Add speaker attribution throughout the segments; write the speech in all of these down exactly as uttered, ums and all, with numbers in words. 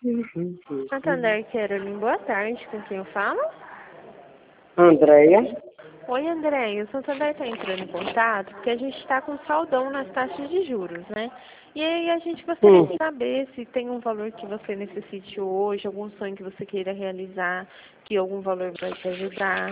Speaker 1: Santander Caroline, boa tarde, com quem eu falo?
Speaker 2: Andréia.
Speaker 1: Oi, Andréia, o Santander está entrando em contato porque a gente está com saldão nas taxas de juros, né? E aí a gente gostaria
Speaker 2: Hum.
Speaker 1: de saber se tem um valor que você necessite hoje, algum sonho que você queira realizar, que algum valor vai te ajudar.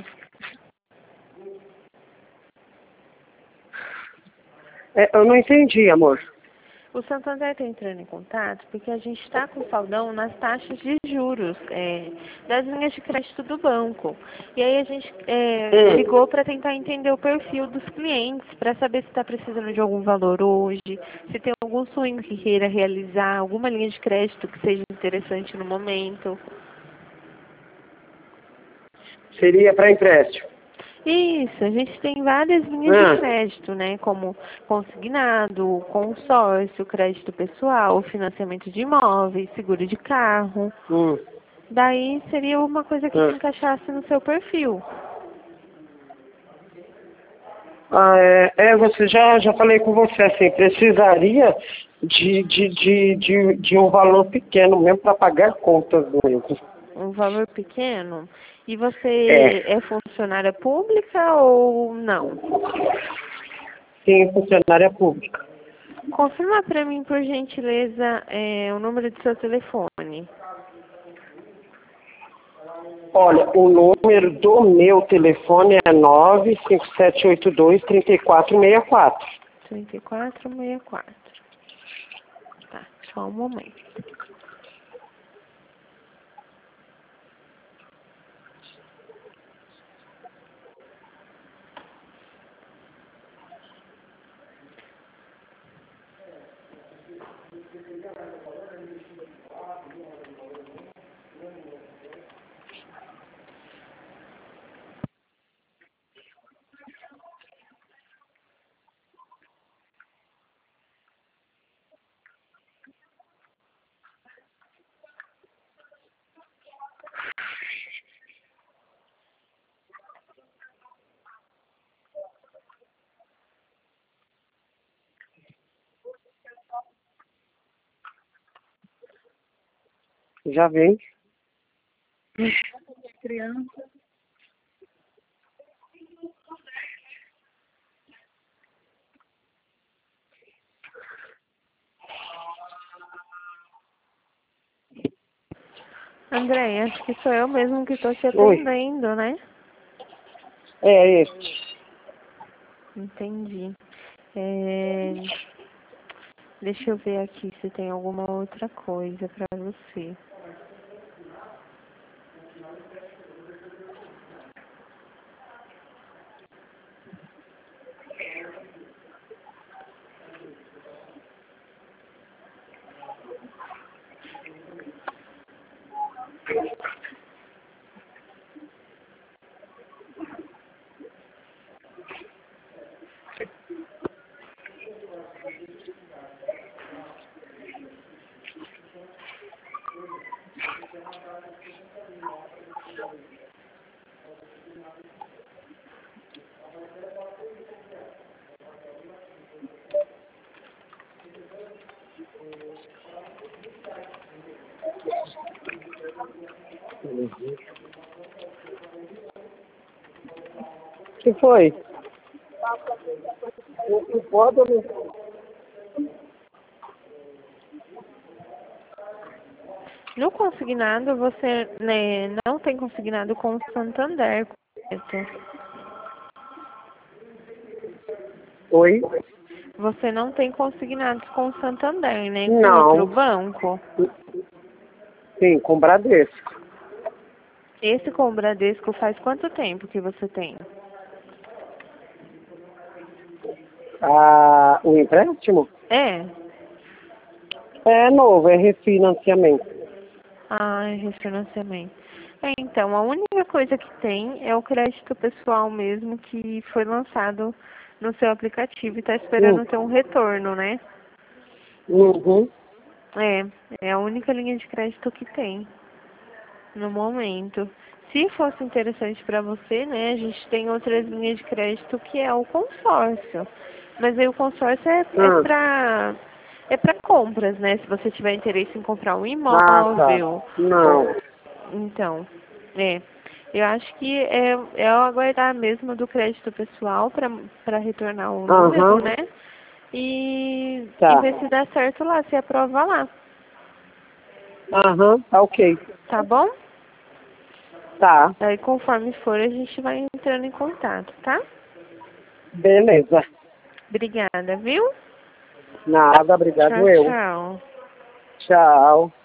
Speaker 2: É, eu não entendi, amor.
Speaker 1: O Santander está entrando em contato porque a gente está com saldão nas taxas de juros é, das linhas de crédito do banco. E aí a gente é,
Speaker 2: Hum.
Speaker 1: ligou para tentar entender o perfil dos clientes, para saber se está precisando de algum valor hoje, se tem algum sonho que queira realizar, alguma linha de crédito que seja interessante no momento.
Speaker 2: Seria para empréstimo.
Speaker 1: Isso, a gente tem várias linhas
Speaker 2: Ah.
Speaker 1: de crédito, né? Como consignado, consórcio, crédito pessoal, financiamento de imóveis, seguro de carro.
Speaker 2: Hum.
Speaker 1: Daí seria uma coisa que se
Speaker 2: Ah.
Speaker 1: encaixasse no seu perfil.
Speaker 2: Ah, é, é, você já, já falei com você assim, precisaria de, de, de, de, de um valor pequeno mesmo para pagar contas mesmo.
Speaker 1: Um valor pequeno. E
Speaker 2: É.
Speaker 1: você é funcionária pública ou não?
Speaker 2: Sim, funcionária pública.
Speaker 1: Confirma para mim, por gentileza, é, o número do seu telefone.
Speaker 2: Olha, o número do meu telefone é nove cinco sete oito dois, três quatro seis quatro.
Speaker 1: trinta e quatro sessenta e quatro. Tá, só um momento.
Speaker 2: Já vem.
Speaker 1: Criança. André, acho que sou eu mesmo que estou te
Speaker 2: Oi.
Speaker 1: atendendo, né?
Speaker 2: É este.
Speaker 1: Entendi. É, deixa eu ver aqui se tem alguma outra coisa para você.
Speaker 2: O que foi? Não pode, não.
Speaker 1: No consignado, você né, não tem consignado com o Santander, correto?
Speaker 2: Oi?
Speaker 1: Você não tem consignados com o Santander, né? Com outro
Speaker 2: Não.
Speaker 1: banco.
Speaker 2: Sim, com Bradesco.
Speaker 1: Esse com o Bradesco faz quanto tempo que você tem?
Speaker 2: Ah, o empréstimo?
Speaker 1: É?
Speaker 2: É novo, é refinanciamento.
Speaker 1: Ah, é refinanciamento. É, então, a única coisa que tem é o crédito pessoal mesmo que foi lançado no seu aplicativo e está
Speaker 2: Hum.
Speaker 1: esperando ter um retorno, né?
Speaker 2: Uhum.
Speaker 1: É, é a única linha de crédito que tem no momento. Se fosse interessante para você, né, a gente tem outras linhas de crédito que é o consórcio. Mas aí o consórcio é, é
Speaker 2: Ah.
Speaker 1: para É para compras, né? Se você tiver interesse em comprar um
Speaker 2: Ah, tá.
Speaker 1: imóvel.
Speaker 2: Não.
Speaker 1: Então, é. Eu acho que é, é aguardar mesmo do crédito pessoal para retornar o número,
Speaker 2: Aham.
Speaker 1: né? E,
Speaker 2: Tá.
Speaker 1: e ver se dá certo lá, se aprova lá.
Speaker 2: Aham, tá ok.
Speaker 1: Tá bom?
Speaker 2: Tá.
Speaker 1: Aí conforme for a gente vai entrando em contato, tá?
Speaker 2: Beleza.
Speaker 1: Obrigada, viu?
Speaker 2: Nada, obrigado
Speaker 1: Tchau,
Speaker 2: eu.
Speaker 1: tchau.
Speaker 2: Tchau.